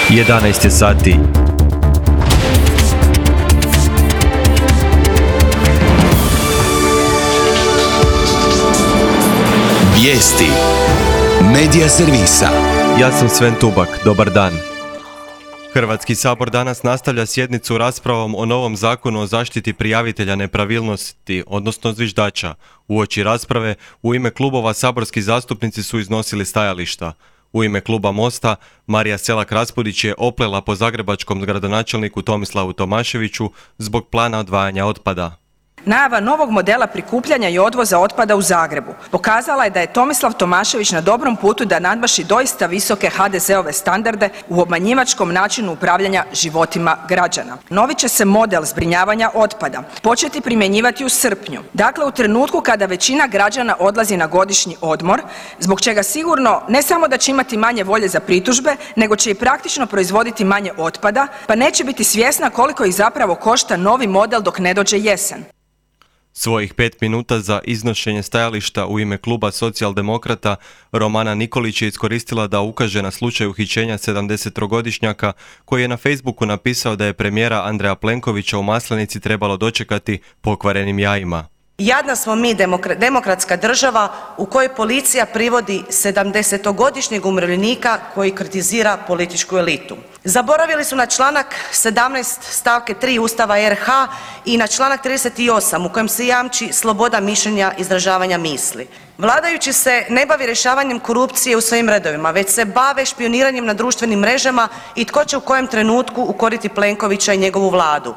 11 je sati. Vijesti Medija servisa. Ja sam Sven Tubak, dobar dan. Hrvatski sabor danas nastavlja sjednicu raspravom o novom zakonu o zaštiti prijavitelja nepravilnosti, odnosno zviždača. Uoči rasprave, u ime klubova saborski zastupnici su iznosili stajališta. U ime kluba Mosta, Marija Selak-Raspudić je oplela po zagrebačkom gradonačelniku Tomislavu Tomaševiću zbog plana odvajanja otpada. Najava novog modela prikupljanja i odvoza otpada u Zagrebu pokazala je da je Tomislav Tomašević na dobrom putu da nadmaši doista visoke HDZ-ove standarde u obmanjivačkom načinu upravljanja životima građana. Novi će se model zbrinjavanja otpada početi primjenjivati u srpnju, dakle u trenutku kada većina građana odlazi na godišnji odmor, zbog čega sigurno ne samo da će imati manje volje za pritužbe, nego će i praktično proizvoditi manje otpada, pa neće biti svjesna koliko ih zapravo košta novi model dok ne dođe jesen. Svojih 5 minuta za iznošenje stajališta u ime kluba Socijaldemokrata Romana Nikolić je iskoristila da ukaže na slučaj uhićenja 73-godišnjaka koji je na Facebooku napisao da je premijera Andreja Plenkovića u Maslenici trebalo dočekati pokvarenim jajima. Jadna smo mi demokratska država u kojoj policija privodi 70-godišnjeg umirovljenika koji kritizira političku elitu. Zaboravili su na članak 17 stavke 3 Ustava RH i na članak 38 u kojem se jamči sloboda mišljenja i izražavanja misli. Vladajući se ne bavi rješavanjem korupcije u svojim redovima, već se bave špijuniranjem na društvenim mrežama i tko će u kojem trenutku ukoriti Plenkovića i njegovu vladu.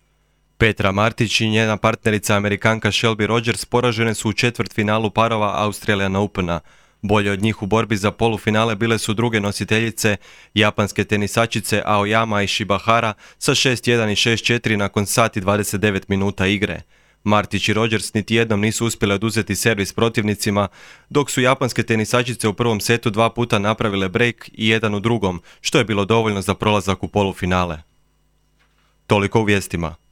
Petra Martić i njena partnerica Amerikanka Shelby Rogers poražene su u četvrtfinalu parova Australian Opena. Bolje od njih u borbi za polufinale bile su druge nositeljice, japanske tenisačice Aoyama i Shibahara sa 6-1 i 6-4 nakon sat i 29 minuta igre. Martić i Rogers niti jednom nisu uspjele oduzeti servis protivnicima, dok su japanske tenisačice u prvom setu 2 puta napravile break i jedan u drugom, što je bilo dovoljno za prolazak u polufinale. Toliko u vijestima.